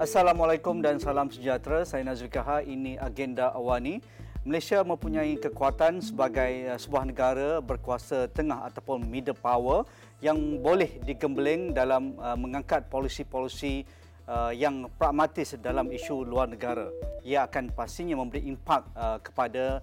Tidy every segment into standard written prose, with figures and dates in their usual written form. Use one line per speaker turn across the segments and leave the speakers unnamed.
Assalamualaikum dan salam sejahtera. Saya Nazri Kahar. Ini Agenda Awani. Malaysia mempunyai kekuatan sebagai sebuah negara berkuasa tengah ataupun middle power yang boleh digembleng dalam mengangkat polisi-polisi yang pragmatis dalam isu luar negara. Ia akan pastinya memberi impak kepada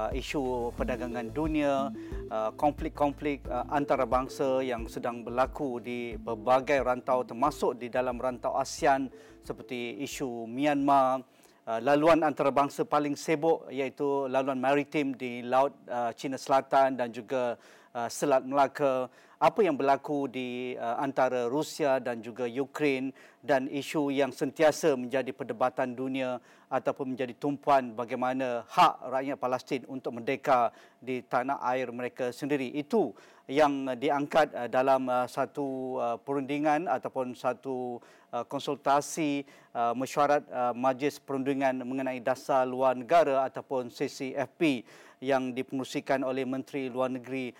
isu perdagangan dunia, konflik-konflik antarabangsa yang sedang berlaku di berbagai rantau termasuk di dalam rantau ASEAN seperti isu Myanmar, laluan antarabangsa paling sibuk iaitu laluan maritim di Laut Cina Selatan dan juga Selat Melaka, apa yang berlaku di antara Rusia dan juga Ukraine, dan isu yang sentiasa menjadi perdebatan dunia ataupun menjadi tumpuan bagaimana hak rakyat Palestin untuk merdeka di tanah air mereka sendiri. Itu yang diangkat dalam satu perundingan ataupun satu konsultasi mesyuarat Majlis Perundingan mengenai Dasar Luar Negara ataupun CCFP yang dipengerusikan oleh Menteri Luar Negeri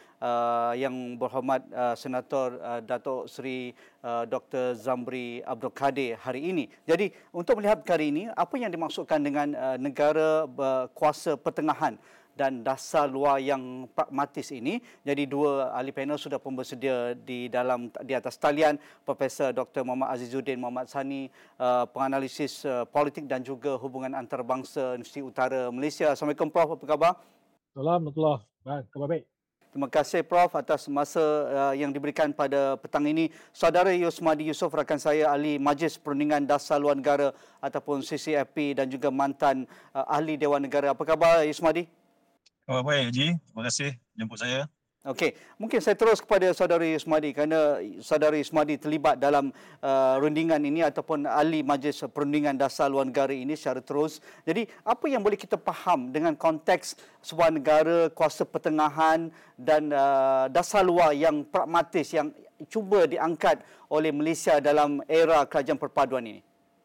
yang berhormat Senator Datuk Seri Dr. Zamri Abdul Kadir hari ini. Jadi untuk melihat perkara ini, apa yang dimaksudkan dengan negara berkuasa pertengahan dan dasar luar yang pragmatis ini. Jadi dua ahli panel sudah pun bersedia di atas talian, Profesor Dr. Muhammad Azizuddin Muhammad Sani, penganalisis politik dan juga hubungan antarabangsa Universiti Utara Malaysia. Assalamualaikum Prof, apa khabar?
Assalamualaikum. Khabar baik.
Terima kasih Prof atas masa yang diberikan pada petang ini. Saudara Yusmadi Yusof, rakan saya, ahli Majlis Perundingan Dasar Luar Negara ataupun CCFP dan juga mantan ahli Dewan Negara. Apa khabar Yusmadi?
Oh, baik Haji, terima kasih jemput saya.
Okey, mungkin saya terus kepada saudara Yusmadi kerana saudara Yusmadi terlibat dalam rundingan ini ataupun ahli Majlis Perundingan Dasar Luar Negara ini secara terus. Jadi, apa yang boleh kita faham dengan konteks sebuah negara kuasa pertengahan dan dasar luar yang pragmatis yang cuba diangkat oleh Malaysia dalam era kerajaan perpaduan ini?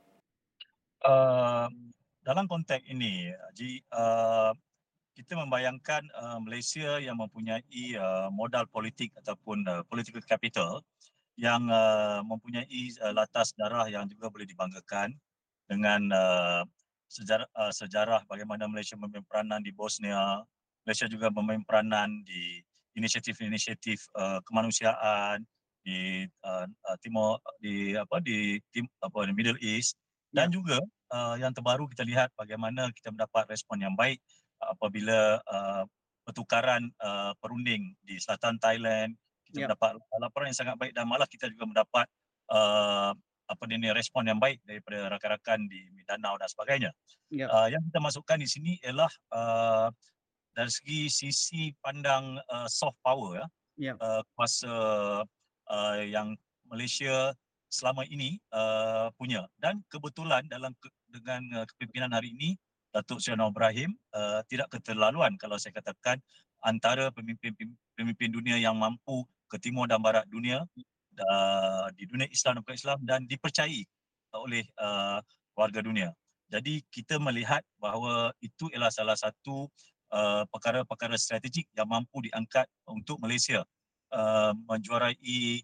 Dalam konteks ini, Haji, kita membayangkan Malaysia yang mempunyai modal politik ataupun political capital yang mempunyai latar sejarah yang juga boleh dibanggakan dengan sejarah bagaimana Malaysia memain peranan di Bosnia, Malaysia juga memain peranan di inisiatif-inisiatif kemanusiaan di Timur, di Middle East, dan juga yang terbaru kita lihat bagaimana kita mendapat respon yang baik apabila pertukaran perunding di selatan Thailand, kita mendapat laporan yang sangat baik dan malah kita juga mendapat respon yang baik daripada rakan-rakan di Mindanao dan sebagainya. Yang kita masukkan di sini ialah dari sisi pandang soft power, kuasa yang Malaysia selama ini punya, dan kebetulan dengan kepimpinan hari ini Datuk Seri Anwar Ibrahim tidak keterlaluan kalau saya katakan antara pemimpin dunia yang mampu ke timur dan barat dunia, di dunia Islam dan bukan Islam, dan dipercayai oleh warga dunia. Jadi kita melihat bahawa itu ialah salah satu perkara-perkara strategik yang mampu diangkat untuk Malaysia menjuarai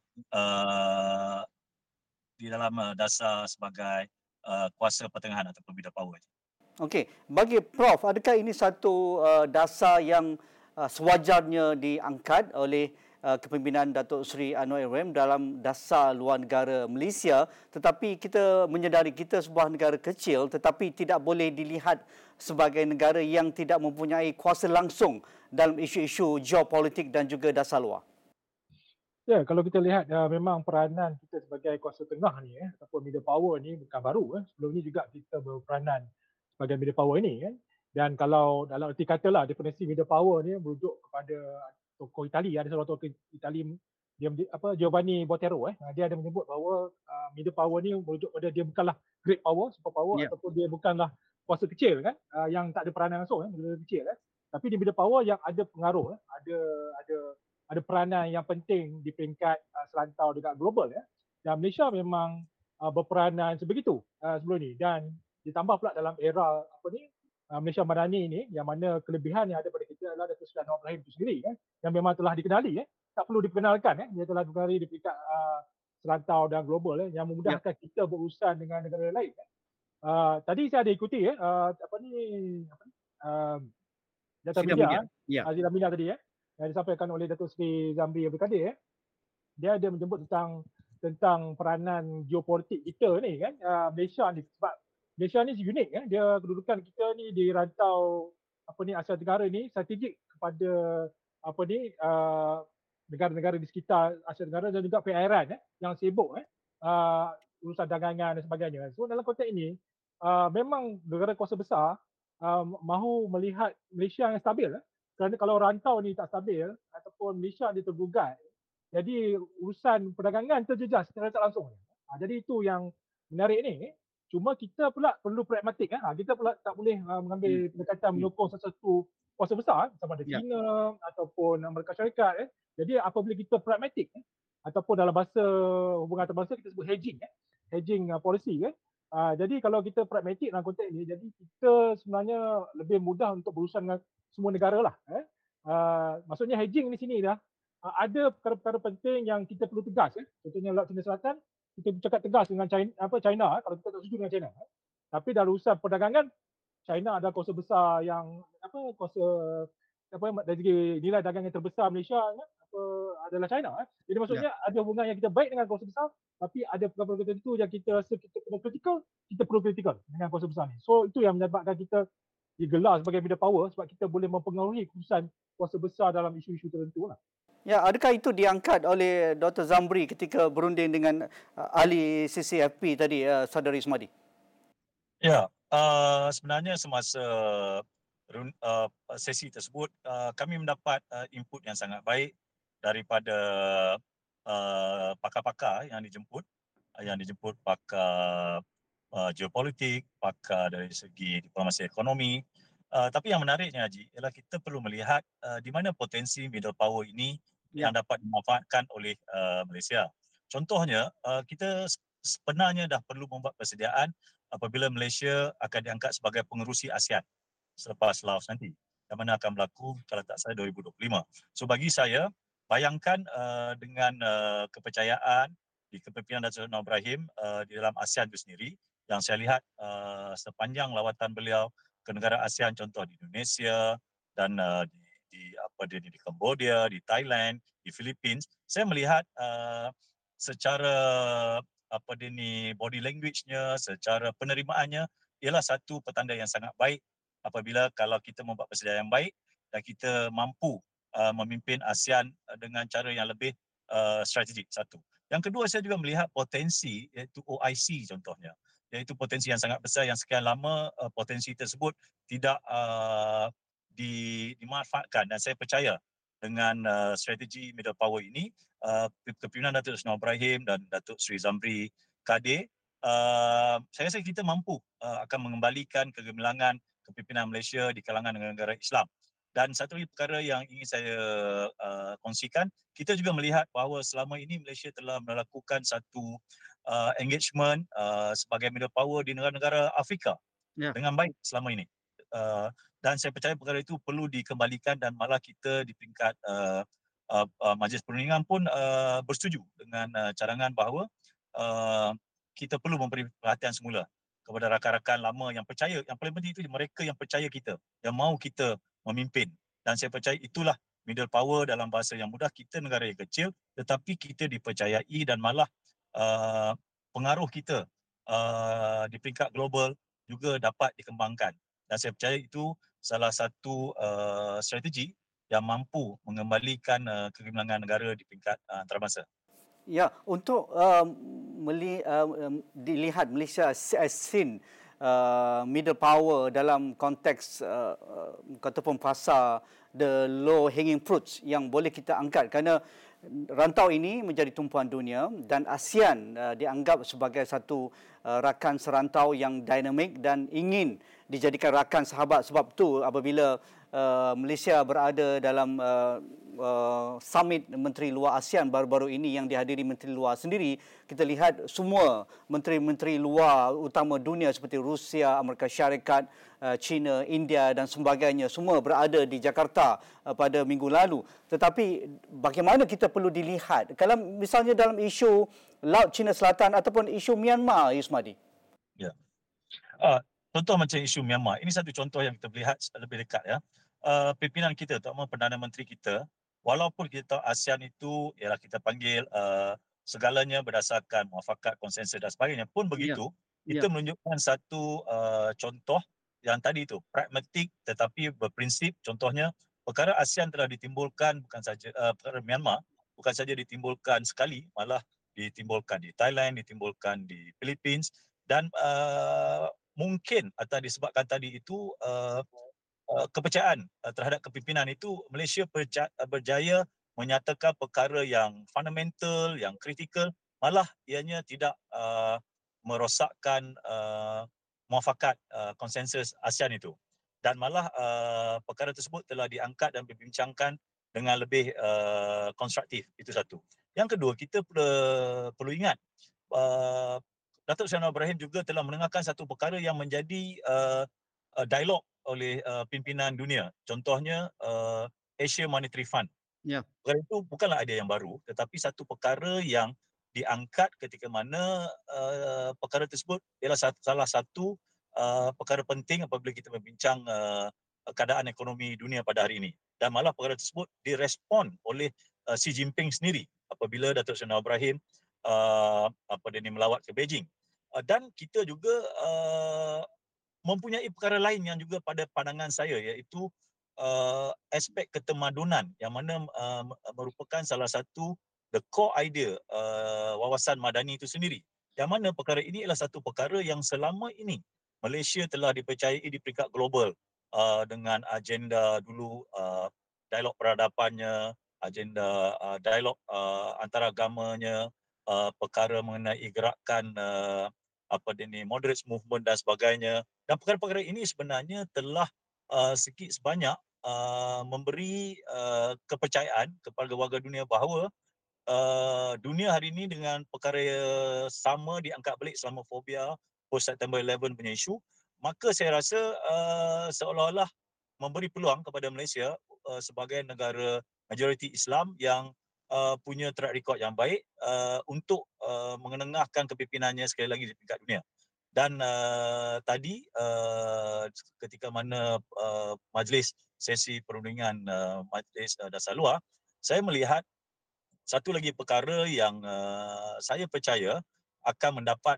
di dalam dasar sebagai kuasa pertengahan ataupun middle power.
Okey, bagi Prof, adakah ini satu dasar yang sewajarnya diangkat oleh kepimpinan Datuk Seri Anwar Ibrahim dalam dasar luar negara Malaysia, tetapi kita menyedari kita sebuah negara kecil tetapi tidak boleh dilihat sebagai negara yang tidak mempunyai kuasa langsung dalam isu-isu geopolitik dan juga dasar luar?
Ya, kalau kita lihat memang peranan kita sebagai kuasa tengah ni ataupun middle power ni bukan baru. Sebelum ni juga kita berperanan sebagai middle power ini kan. Dan kalau dalam erti kata lah, definisi middle power ni merujuk kepada tokoh Itali, ada seorang tokoh Itali, Giovanni Botero, dia ada menyebut bahawa middle power ni merujuk pada dia bukanlah great power, super power, ataupun dia bukanlah kuasa kecil kan, yang tak ada peranan langsung negara kecil kan. Tapi dia middle power yang ada pengaruh, ada peranan yang penting di peringkat serantau dekat global ya. Dan Malaysia memang berperanan sebegitu sebelum ni, dan ditambah pula dalam era Malaysia Madani ini, yang mana kelebihan yang ada pada kita adalah Datuk Seri Anwar Ibrahim itu sendiri yang memang telah dikenali tak perlu diperkenalkan dia telah dikenali di peringkat serantau dan global yang memudahkan kita berurusan dengan negara lain Tadi saya ada ikuti data media, sidang media tadi yang disampaikan oleh Datuk Seri Zamri Abdul Kadir. Dia ada menyebut tentang peranan geopolitik kita ni kan, Malaysia ni, sebab Malaysia ni unik kan, dia kedudukan kita ni di rantau Asia Tenggara ni strategik kepada negara-negara di sekitar Asia Tenggara dan juga perairan yang sibuk urusan dagangan dan sebagainya. So dalam konteks ini memang negara kuasa besar mahu melihat Malaysia yang stabil kerana kalau rantau ni tak stabil ataupun Malaysia ni tergugat, jadi urusan perdagangan terjejas secara tak langsung. Jadi itu yang menarik ni. Cuma kita pula perlu pragmatik. Kita pula tak boleh mengambil pendekatan menyokong sesuatu kuasa besar sama ada China ataupun Amerika Syarikat. Jadi apabila kita pragmatik ataupun dalam bahasa hubungan antarabangsa kita sebut hedging policy jadi kalau kita pragmatik dalam konteks ini, jadi kita sebenarnya lebih mudah untuk berurusan dengan semua negara lah. Maksudnya hedging di sini dah ada perkara-perkara penting yang kita perlu tegas. Contohnya Laut Cina Selatan, kita bercakap tegas dengan China kalau kita tak setuju dengan China. Tapi dalam urusan perdagangan, China ada kuasa besar yang dari segi nilai dagang yang terbesar Malaysia adalah China. Jadi maksudnya ada hubungan yang kita baik dengan kuasa besar, tapi ada perkara-perkara tertentu yang kita rasa kita perlu kritikal dengan kuasa besar ni. So itu yang menyebabkan kita digelar sebagai middle power, sebab kita boleh mempengaruhi keputusan kuasa besar dalam isu-isu tertentu lah.
Ya, adakah itu diangkat oleh Dr. Zamri ketika berunding dengan ahli CCFP tadi, Saudara Ismadi?
Ya, sebenarnya semasa sesi tersebut, kami mendapat input yang sangat baik daripada pakar-pakar yang dijemput pakar geopolitik, pakar dari segi diplomasi ekonomi. Tapi yang menariknya, Haji, ialah kita perlu melihat di mana potensi middle power ini yang dapat dimanfaatkan oleh Malaysia. Contohnya, kita sebenarnya dah perlu membuat persediaan apabila Malaysia akan diangkat sebagai pengerusi ASEAN selepas Laos nanti, yang mana akan berlaku kalau tak salah 2025. So bagi saya, bayangkan dengan kepercayaan di kepimpinan Datuk Seri Anwar Ibrahim di dalam ASEAN itu sendiri, yang saya lihat sepanjang lawatan beliau ke negara ASEAN, contoh di Indonesia dan di Cambodia, di Thailand, di Philippines, saya melihat secara body language-nya, secara penerimaannya ialah satu petanda yang sangat baik apabila kalau kita membuat persediaan yang baik dan kita mampu memimpin ASEAN dengan cara yang lebih strategik, satu. Yang kedua, saya juga melihat potensi iaitu OIC contohnya, iaitu potensi yang sangat besar yang sekian lama potensi tersebut tidak dimanfaatkan, dan saya percaya dengan strategi middle power ini, kepimpinan Datuk Seri Anwar Ibrahim dan Datuk Seri Zamri Kadir, saya rasa kita mampu akan mengembalikan kegemilangan kepimpinan Malaysia di kalangan negara Islam. Dan satu lagi perkara yang ingin saya kongsikan, kita juga melihat bahawa selama ini Malaysia telah melakukan satu engagement sebagai middle power di negara-negara Afrika dengan baik selama ini. Dan saya percaya perkara itu perlu dikembalikan, dan malah kita di peringkat Majlis Perundingan pun bersetuju dengan cadangan bahawa kita perlu memberi perhatian semula kepada rakan-rakan lama yang percaya. Yang paling penting itu mereka yang percaya kita, yang mahu kita memimpin. Dan saya percaya itulah middle power. Dalam bahasa yang mudah, kita negara yang kecil tetapi kita dipercayai, dan malah pengaruh kita di peringkat global juga dapat dikembangkan. Dan saya percaya itu salah satu strategi yang mampu mengembalikan kegemilangan negara di peringkat antarabangsa.
Ya, untuk dilihat Malaysia as seen middle power dalam konteks ataupun pasar the low hanging fruits yang boleh kita angkat, kerana rantau ini menjadi tumpuan dunia dan ASEAN dianggap sebagai satu rakan serantau yang dinamik dan ingin dijadikan rakan sahabat. Sebab tu apabila Malaysia berada dalam summit Menteri Luar ASEAN baru-baru ini yang dihadiri Menteri Luar sendiri, kita lihat semua menteri-menteri luar utama dunia seperti Rusia, Amerika Syarikat, China, India dan sebagainya semua berada di Jakarta pada minggu lalu. Tetapi bagaimana kita perlu dilihat kalau misalnya dalam isu Laut Cina Selatan ataupun isu Myanmar, Ismadi?
Ya. Contoh macam isu Myanmar, ini satu contoh yang kita lihat lebih dekat ya. Pimpinan kita, terutama Perdana Menteri kita, walaupun kita tahu ASEAN itu ialah kita panggil segalanya berdasarkan muafakat, konsensus dan sebagainya, pun begitu, kita menunjukkan satu contoh yang tadi itu, pragmatik tetapi berprinsip. Contohnya, perkara ASEAN telah ditimbulkan bukan saja, perkara Myanmar bukan saja ditimbulkan sekali, malah ditimbulkan di Thailand, ditimbulkan di Philippines, dan mungkin atau disebabkan tadi itu kepercayaan terhadap kepimpinan itu, Malaysia berjaya menyatakan perkara yang fundamental, yang kritikal, malah ianya tidak merosakkan muafakat konsensus ASEAN itu. Dan malah perkara tersebut telah diangkat dan dibincangkan dengan lebih konstruktif. Itu satu. Yang kedua, kita perlu ingat Datuk Seri Anwar Ibrahim juga telah menengahkan satu perkara yang menjadi dialog oleh pimpinan dunia. Contohnya Asia Monetary Fund. Perkara itu bukanlah idea yang baru, tetapi satu perkara yang diangkat ketika mana perkara tersebut ialah salah satu perkara penting apabila kita membincang keadaan ekonomi dunia pada hari ini. Dan malah perkara tersebut direspon oleh Xi Jinping sendiri apabila Datuk Seri Anwar Ibrahim melawat ke Beijing. Dan kita juga mempunyai perkara lain yang juga pada pandangan saya, iaitu aspek ketemadunan yang mana merupakan salah satu the core idea wawasan madani itu sendiri. Yang mana perkara ini adalah satu perkara yang selama ini Malaysia telah dipercayai di peringkat global dengan agenda dulu dialog peradabannya, agenda dialog antaragamanya, perkara mengenai gerakan moderate movement dan sebagainya. Dan perkara-perkara ini sebenarnya telah sikit sebanyak memberi kepercayaan kepada warga dunia bahawa dunia hari ini dengan perkara sama diangkat balik selama fobia post September 11 punya isu, maka saya rasa seolah-olah memberi peluang kepada Malaysia sebagai negara majoriti Islam yang punya track record yang baik untuk mengenengahkan kepimpinannya sekali lagi di tingkat dunia. Dan tadi ketika mana majlis sesi perundingan Majlis Dasar Luar, saya melihat satu lagi perkara yang saya percaya akan mendapat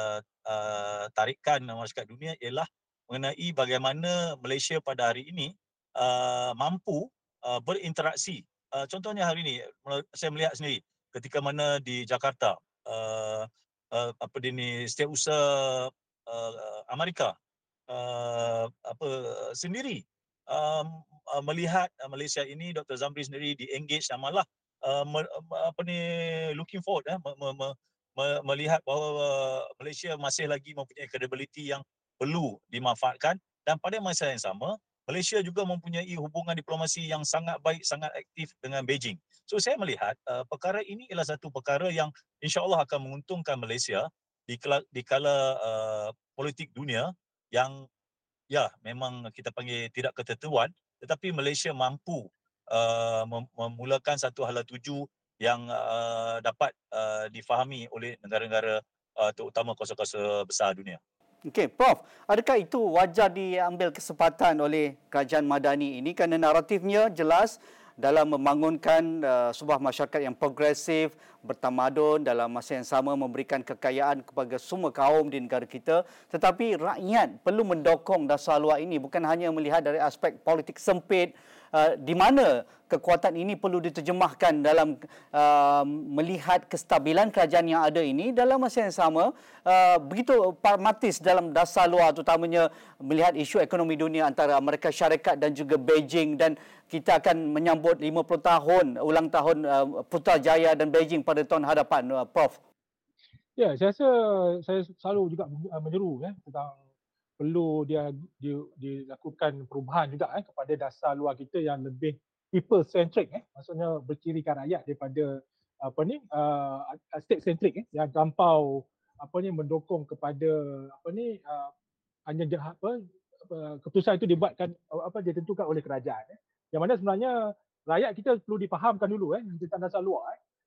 tarikan masyarakat dunia ialah mengenai bagaimana Malaysia pada hari ini mampu berinteraksi. Contohnya hari ini saya melihat sendiri ketika mana di Jakarta setiausaha Amerika sendiri melihat Malaysia ini, Dr. Zamri sendiri di-engage dan malah looking forward melihat bahawa Malaysia masih lagi mempunyai credibility yang perlu dimanfaatkan, dan pada masa yang sama Malaysia juga mempunyai hubungan diplomasi yang sangat baik, sangat aktif dengan Beijing. So saya melihat perkara ini ialah satu perkara yang insya-Allah akan menguntungkan Malaysia di kala politik dunia yang memang kita panggil tidak ketentuan, tetapi Malaysia mampu memulakan satu hala tuju yang dapat difahami oleh negara-negara terutama kuasa-kuasa besar dunia.
Okey, Prof, adakah itu wajar diambil kesempatan oleh kerajaan Madani ini kerana naratifnya jelas dalam membangunkan sebuah masyarakat yang progresif, bertamadun, dalam masa yang sama memberikan kekayaan kepada semua kaum di negara kita, tetapi rakyat perlu mendokong dasar luar ini, bukan hanya melihat dari aspek politik sempit di mana kekuatan ini perlu diterjemahkan dalam melihat kestabilan kerajaan yang ada ini, dalam masa yang sama begitu pragmatis dalam dasar luar, terutamanya melihat isu ekonomi dunia antara Amerika Syarikat dan juga Beijing. Dan kita akan menyambut 50 tahun ulang tahun Putrajaya dan Beijing pada tahun hadapan, Prof.
Ya, saya rasa saya selalu juga menyeru tentang perlu dilakukan perubahan juga kepada dasar luar kita yang lebih people centric, maksudnya bercirikan rakyat daripada state centric, yang terlampau mendokong kepada hanya keputusan itu dibuatkan ditentukan oleh kerajaan, yang mana sebenarnya rakyat kita perlu difahamkan dulu tentang dasar luar,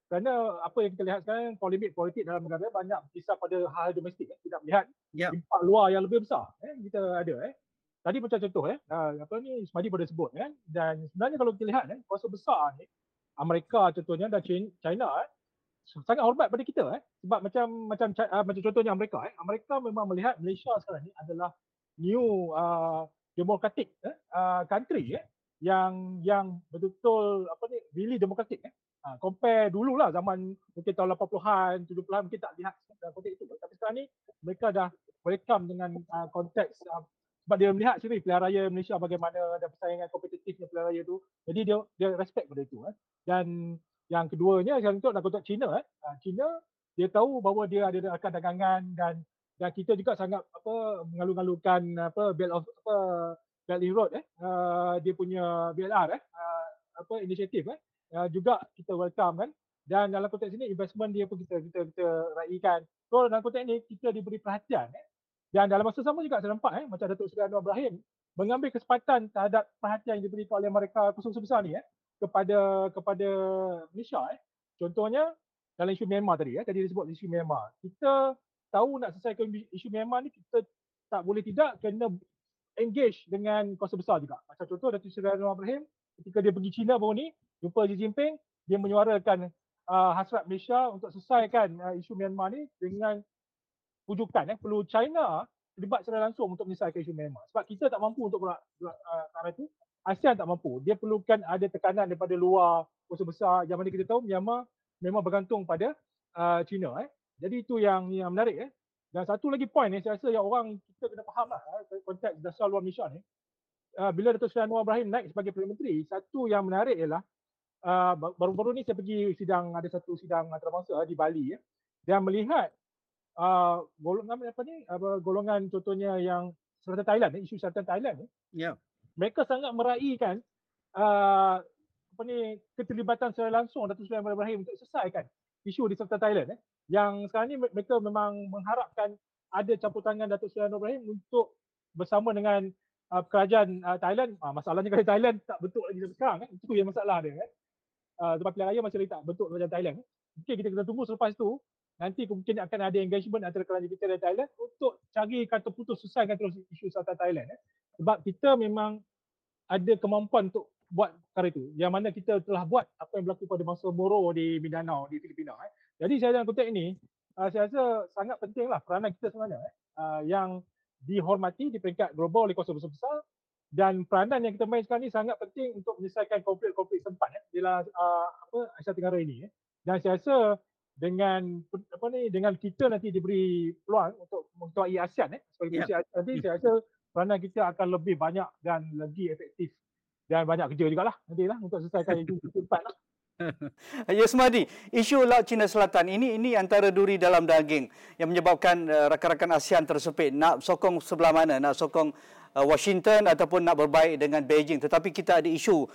kerana apa yang kita lihat sekarang, polemik politik dalam negara banyak kisah pada hal domestik, tidak melihat impak luar yang lebih besar. Kita ada. Tadi macam contoh, apa ni Ismadi pada sebut, dan sebenarnya kalau kita lihat, kuasa besar ni, Amerika contohnya dan China, sangat hormat pada kita, sebab macam contohnya Amerika memang melihat Malaysia sekarang ni adalah new democratic country, yang betul-betul apa ni really demokratik. Compare dululah zaman mungkin tahun 80-an, 70-an mungkin tak lihat dalam konteks itu. Tapi sekarang ni mereka dah welcome dengan konteks sebab dia melihat sendiri pilihan raya Malaysia bagaimana dan persaingan kompetitifnya pilihan raya tu. Jadi dia respect pada itu. Dan yang keduanya yang untuk dalam konteks China, China dia tahu bahawa dia ada rakan dagangan dan kita juga sangat mengalu-alukan Belt and Road, dia punya BLR, inisiatif, juga kita welcome kan. Dan dalam konteks ini investment dia pun kita raikan. So dalam konteks ini kita diberi perhatian. Dan dalam masa sama juga saya nampak macam Datuk Seri Anwar Ibrahim mengambil kesempatan terhadap perhatian yang diberikan oleh mereka khusus besar ni kepada Malaysia. Contohnya dalam isu Myanmar tadi, tadi disebut isu Myanmar. Kita tahu nak selesaikan isu Myanmar ni, kita tak boleh tidak kena engage dengan kuasa besar juga. Macam contoh Datuk Seri Anwar Ibrahim ketika dia pergi China baru ni, jumpa Xi Jinping, dia menyuarakan hasrat Malaysia untuk selesaikan isu Myanmar ni dengan pujukan perlu China terlibat secara langsung untuk menyelesaikan isu Myanmar. Sebab kita tak mampu untuk berat arah itu, ASEAN tak mampu. Dia perlukan ada tekanan daripada luar kuasa besar, yang mana kita tahu Myanmar memang bergantung pada China. Jadi itu yang menarik. Dan satu lagi point saya rasa yang orang kita kena faham lah, konteks dasar luar Malaysia ni. Bila Datuk Seri Anwar Ibrahim naik sebagai Perdana Menteri, satu yang menarik ialah baru-baru ni saya pergi ada satu sidang antarabangsa di Bali, dan melihat golongan contohnya yang Selatan Thailand, isu Selatan Thailand ni, mereka sangat meraihkan keterlibatan secara langsung Datuk Seri Anwar Ibrahim untuk selesaikan isu di Selatan Thailand. Yang sekarang ni mereka memang mengharapkan ada campur tangan Datuk Seri Anwar Ibrahim untuk bersama dengan kerajaan Thailand. Masalahnya kerajaan Thailand tak bentuk lagi sampai sekarang, itu yang masalah dia. Sebab pilihan raya masih lagi tak bentuk kerajaan Thailand. Mungkin kita kena tunggu selepas tu, nanti mungkin akan ada engagement antara kerajaan kita dan Thailand untuk cari kata putus, selesaikan terus isu Selatan Thailand. Sebab kita memang ada kemampuan untuk buat perkara itu, yang mana kita telah buat apa yang berlaku pada masa Moro di Mindanao, di Filipina. Jadi saya dalam konteks ini, saya rasa sangat pentinglah peranan kita sebenarnya yang dihormati di peringkat global oleh kuasa besar, dan peranan yang kita main sekarang ni sangat penting untuk menyelesaikan konflik-konflik sempat di Asia Tenggara ini. Dan saya rasa dengan kita nanti diberi peluang untuk mengetuai ASEAN sebagai posisi ASEAN nanti, saya rasa peranan kita akan lebih banyak dan lagi efektif, dan banyak kerja jugalah nantilah untuk selesaikan itu sempat lah.
Ismadi, isu Laut Cina Selatan ini antara duri dalam daging yang menyebabkan rakan-rakan ASEAN tersepit, nak sokong sebelah mana, nak sokong Washington ataupun nak berbaik dengan Beijing. Tetapi kita ada isu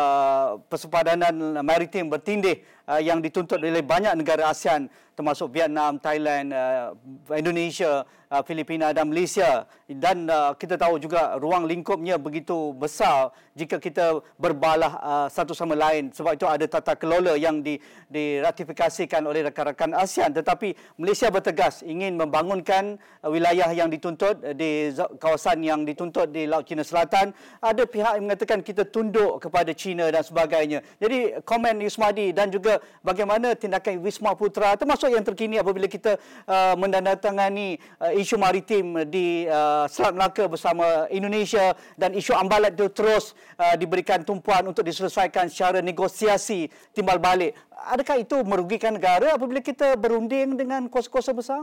persepadanan maritim bertindih yang dituntut oleh banyak negara ASEAN, termasuk Vietnam, Thailand, Indonesia, Filipina dan Malaysia. Dan kita tahu juga ruang lingkupnya begitu besar jika kita berbalah satu sama lain. Sebab itu ada tata kelola yang diratifikasikan oleh rakan-rakan ASEAN. Tetapi Malaysia bertegas ingin membangunkan wilayah yang dituntut di kawasan yang dituntut di Laut Cina Selatan. Ada pihak yang mengatakan kita tunduk kepada China dan sebagainya. Jadi komen Ismadi dan juga bagaimana tindakan Wisma Putra, termasuk yang terkini apabila kita menandatangani isu maritim di Selat Melaka bersama Indonesia, dan isu ambalat itu terus diberikan tumpuan untuk diselesaikan secara negosiasi timbal balik. Adakah itu merugikan negara apabila kita berunding dengan kuasa-kuasa besar?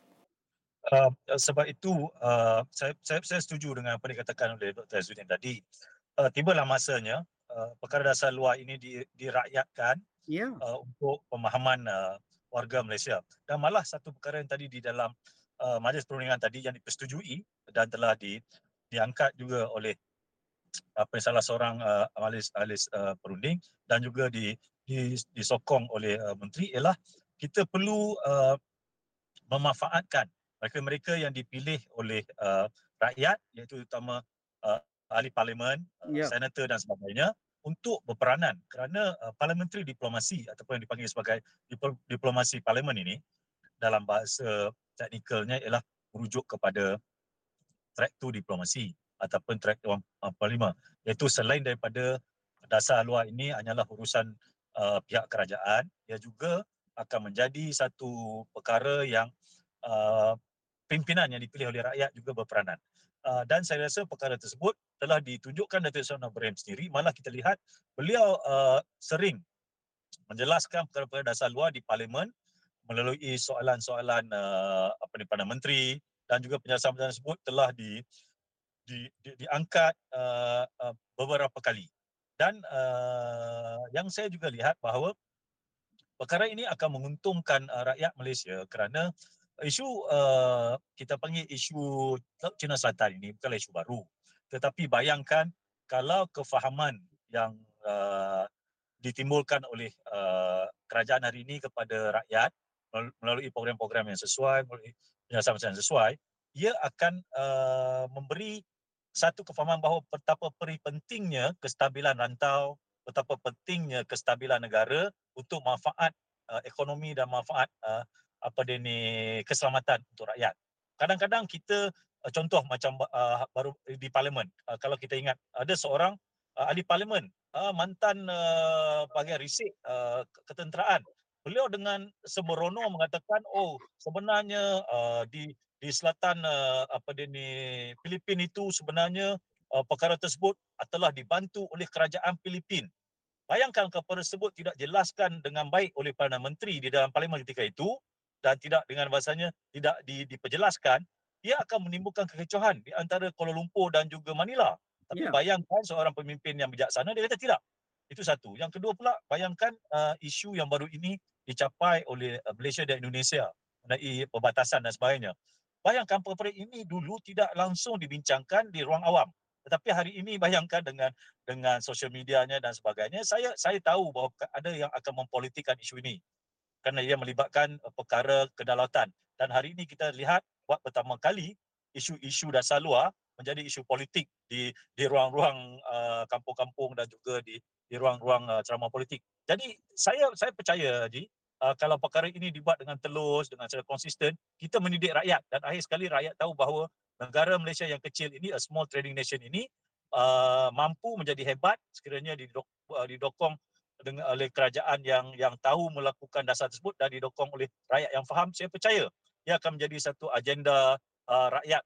Sebab itu saya setuju dengan apa dikatakan oleh Dr. Azudin tadi. Tibalah masanya perkara dasar luar ini dirakyatkan untuk pemahaman warga Malaysia. Dan malah satu perkara yang tadi di dalam majlis perundingan tadi yang dipersetujui dan telah diangkat juga oleh salah seorang ahli perunding dan juga disokong oleh menteri, ialah kita perlu memanfaatkan mereka-mereka yang dipilih oleh rakyat, iaitu terutama ahli parlimen, senator dan sebagainya, untuk berperanan kerana parliamentary diplomasi ataupun yang dipanggil sebagai diplomasi parlimen ini dalam bahasa teknikalnya ialah merujuk kepada track 2 diplomasi ataupun track 1.5, iaitu selain daripada dasar luar ini hanyalah urusan pihak kerajaan, ia juga akan menjadi satu perkara yang pimpinan yang dipilih oleh rakyat juga berperanan. Dan saya rasa perkara tersebut telah ditunjukkan Datuk Seri Ibrahim sendiri. Malah kita lihat beliau sering menjelaskan perkara-perkara dasar luar di Parlimen melalui soalan-soalan Perdana Menteri, dan juga penjelasan-penjelasan tersebut telah diangkat beberapa kali. Dan yang saya juga lihat bahawa perkara ini akan menguntungkan rakyat Malaysia kerana isu kita panggil isu Laut Cina Selatan ini bukanlah isu baru. Tetapi bayangkan kalau kefahaman yang ditimbulkan oleh kerajaan hari ini kepada rakyat melalui program-program yang sesuai, melalui penjelasan yang sesuai, ia akan memberi satu kefahaman bahawa betapa pentingnya kestabilan rantau, betapa pentingnya kestabilan negara untuk manfaat ekonomi dan manfaat keselamatan untuk rakyat. Kadang-kadang kita contoh macam baru di Parlimen, kalau kita ingat ada seorang ahli Parlimen, mantan bahagian risik ketenteraan. Beliau dengan sembrono mengatakan, sebenarnya di selatan Filipin itu sebenarnya perkara tersebut telah dibantu oleh kerajaan Filipin. Bayangkan perkara tersebut tidak jelaskan dengan baik oleh Perdana Menteri di dalam Parlimen ketika itu, dan tidak dengan bahasanya tidak diperjelaskan, ia akan menimbulkan kekecohan di antara Kuala Lumpur dan juga Manila. Tapi bayangkan seorang pemimpin yang bijaksana, dia kata tidak. Itu satu. Yang kedua pula, bayangkan isu yang baru ini dicapai oleh Malaysia dan Indonesia mengenai perbatasan dan sebagainya. Bayangkan perkara ini dulu tidak langsung dibincangkan di ruang awam. Tetapi hari ini bayangkan dengan sosial medianya dan sebagainya, saya tahu bahawa ada yang akan mempolitikkan isu ini kerana ia melibatkan perkara kedaulatan. Dan hari ini kita lihat buat pertama kali isu-isu dasar luar menjadi isu politik di ruang-ruang kampung-kampung dan juga di ruang-ruang ceramah politik. Jadi saya percaya, Haji, kalau perkara ini dibuat dengan telus, dengan secara konsisten, kita mendidik rakyat, dan akhir sekali rakyat tahu bahawa negara Malaysia yang kecil ini, a small trading nation ini, mampu menjadi hebat sekiranya didokong oleh kerajaan yang tahu melakukan dasar tersebut dan didokong oleh rakyat yang faham. Saya percaya ia akan menjadi satu agenda rakyat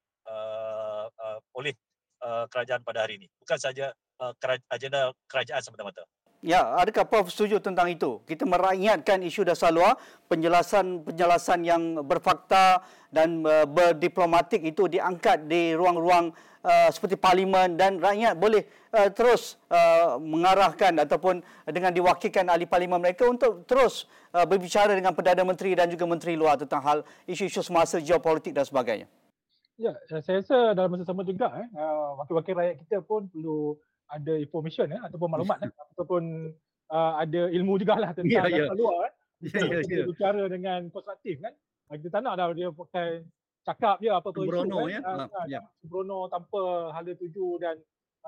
oleh kerajaan pada hari ini. Bukan saja agenda kerajaan semata-mata.
Ya, adakah Prof setuju tentang itu? Kita merakyatkan isu dasar luar, penjelasan yang berfakta dan berdiplomatik itu diangkat di ruang-ruang seperti Parlimen, dan rakyat boleh terus mengarahkan ataupun dengan diwakilkan ahli Parlimen mereka untuk terus berbicara dengan Perdana Menteri dan juga Menteri Luar tentang hal isu-isu semasa, geopolitik dan sebagainya.
Ya, saya rasa dalam masa sama juga wakil-wakil rakyat kita pun perlu ada information ataupun maklumat ataupun ada ilmu jugalah tentang dasar luar kita bicara dengan konstruktif kan. Kita tak nak dah dia pakai cakap je apa isu kan. Sembrono tanpa hala tuju dan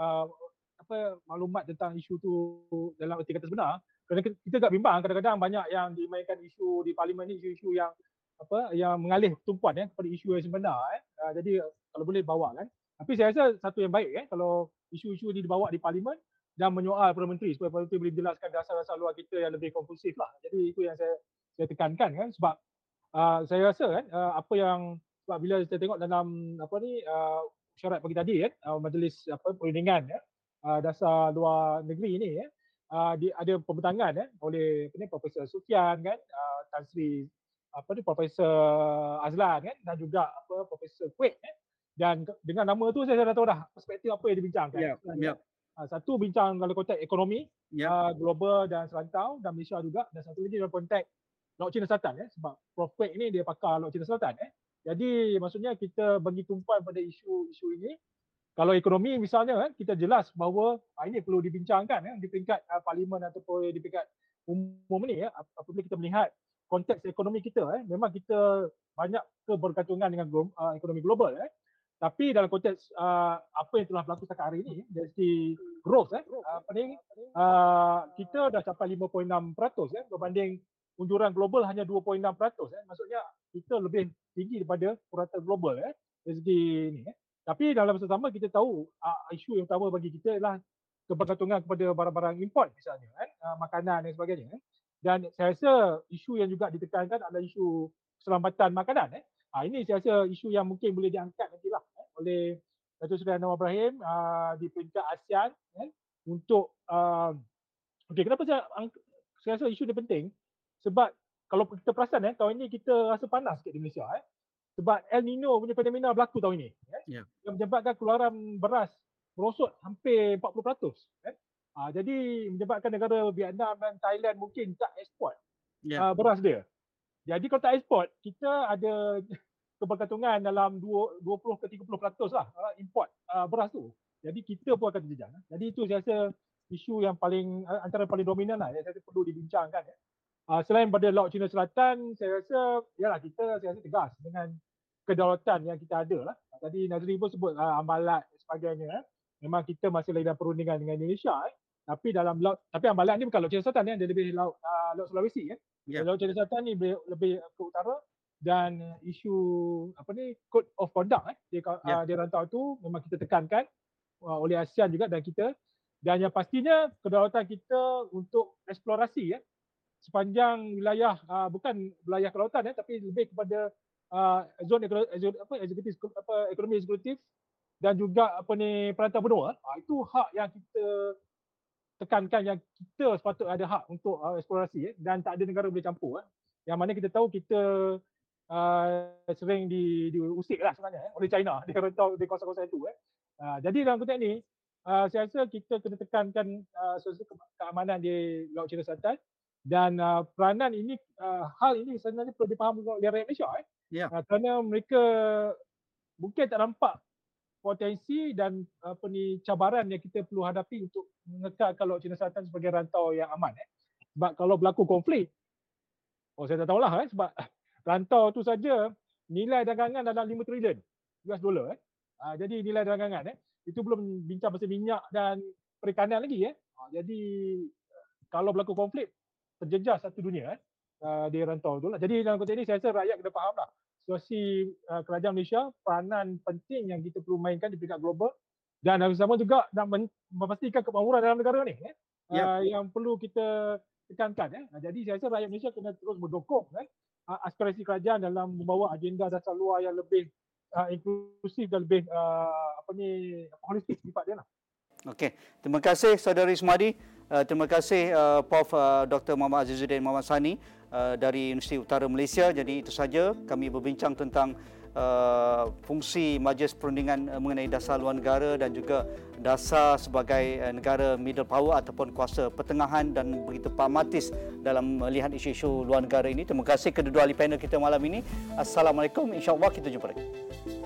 maklumat tentang isu tu dalam erti kata sebenar. Kerana kita agak bimbang kadang-kadang banyak yang dimainkan isu di Parlimen ni, isu-isu yang yang mengalih tumpuan kepada isu yang sebenar. Jadi kalau boleh bawa kan. Tapi saya rasa satu yang baik kalau isu-isu ini dibawa di Parlimen dan menyoal Perdana Menteri supaya Perdana Menteri boleh menjelaskan dasar-dasar luar kita yang lebih konklusif lah. Jadi itu yang saya tekankan kan, sebab saya rasa kan apa yang, sebab bila kita tengok dalam syarat pagi tadi kan, majlis perundingan dasar luar negeri ni ada pembentangan oleh Profesor Sufian kan, Tan Sri Profesor Azlan kan, dan juga Profesor Kwek kan. Dan dengan nama tu saya dah tahu dah perspektif apa yang dibincangkan. Satu bincang dalam konteks ekonomi global dan serantau dan Malaysia juga, dan satu lagi dalam konteks Laut Cina Selatan sebab Prof Kwek ni dia pakar Laut Cina Selatan Jadi maksudnya kita bagi tumpuan pada isu-isu ini. Kalau ekonomi misalnya kita jelas bahawa ini perlu dibincangkan di peringkat Parlimen ataupun di peringkat umum ni apabila kita melihat konteks ekonomi kita memang kita banyak kebergantungan dengan ekonomi global Tapi dalam konteks apa yang telah berlaku setakat hari ini dari segi growth kita dah capai 5.6% berbanding unjuran global hanya 2.6%. Maksudnya kita lebih tinggi daripada purata global dari segi ni. Tapi dalam masa sama kita tahu isu yang utama bagi kita ialah kebergantungan kepada barang-barang import misalnya makanan dan sebagainya. Dan saya rasa isu yang juga ditekankan adalah isu keselamatan makanan. Ini saya rasa isu yang mungkin boleh diangkat nantilah oleh Datuk Seri Anwar Ibrahim di peringkat ASEAN untuk kenapa saya rasa isu ni penting sebab kalau kita perasan tahun ini kita rasa panas sikit di Malaysia sebab El Nino punya fenomena berlaku tahun ini yang menyebabkan keluaran beras merosot hampir 40%. Jadi menyebabkan negara Vietnam dan Thailand mungkin tak eksport beras dia. Jadi kalau tak eksport, kita ada kebergantungan dalam 20 ke 30% lah import beras tu. Jadi kita pun akan terjejas. Jadi itu saya rasa isu yang antara paling dominan lah yang saya rasa perlu dibincangkan. Selain pada Laut Cina Selatan, saya rasa saya rasa tegas dengan kedaulatan yang kita ada lah. Tadi Nazri pun sebut Ambalat dan sebagainya. Memang kita masih lagi dalam perundingan dengan Indonesia. Tapi Ambalat ni bukan Laut Cina Selatan dia lebih Laut Sulawesi Laut Cina Selatan ni lebih ke utara dan isu code of conduct di rantau tu memang kita tekankan oleh ASEAN juga dan kita, dan yang pastinya kedaulatan kita untuk eksplorasi sepanjang wilayah bukan wilayah kelautan tapi lebih kepada zon ekonomi eksekutif dan juga perantau benua. Itu hak yang kita tekankan, yang kita sepatutnya ada hak untuk eksplorasi dan tak ada negara boleh campur. Yang mana kita tahu kita sering diusik lah sebenarnya oleh China di rantau di kawasan-kawasan itu. Jadi dalam konteks ni saya rasa kita kena tekankan keamanan di Laut Cina Selatan dan peranan ini hal ini sebenarnya perlu dipahami oleh rakyat Malaysia kerana mereka mungkin tak nampak potensi dan cabaran yang kita perlu hadapi untuk mengekalkan Laut Cina Selatan sebagai rantau yang aman. Sebab kalau berlaku konflik, saya tak tahulah sebab rantau tu saja nilai dagangan dalam 5 trilion US dollar. Jadi nilai dagangan itu belum bincang pasal minyak dan perikanan lagi. Jadi kalau berlaku konflik terjejas satu dunia di rantau tu lah. Jadi dalam konteks ini saya rasa rakyat kena faham lah situasi kerajaan Malaysia, peranan penting yang kita perlu mainkan di peringkat global dan sama juga nak memastikan kemakmuran dalam negara ni yang perlu kita tekankan. Jadi saya rasa rakyat Malaysia kena terus mendukung aspirasi kerajaan dalam membawa agenda dasar luar yang lebih inklusif dan lebih holistik sifat dia lah.
Okey, terima kasih Saudari Ismadi. Terima kasih Prof Dr. Muhammad Azizuddin Muhammad Sani dari Universiti Utara Malaysia. Jadi itu saja kami berbincang tentang fungsi Majlis Perundingan mengenai dasar luar negara dan juga dasar sebagai negara middle power ataupun kuasa pertengahan dan begitu pragmatis dalam melihat isu-isu luar negara ini. Terima kasih kedua-dua ahli panel kita malam ini. Assalamualaikum. InsyaAllah kita jumpa lagi.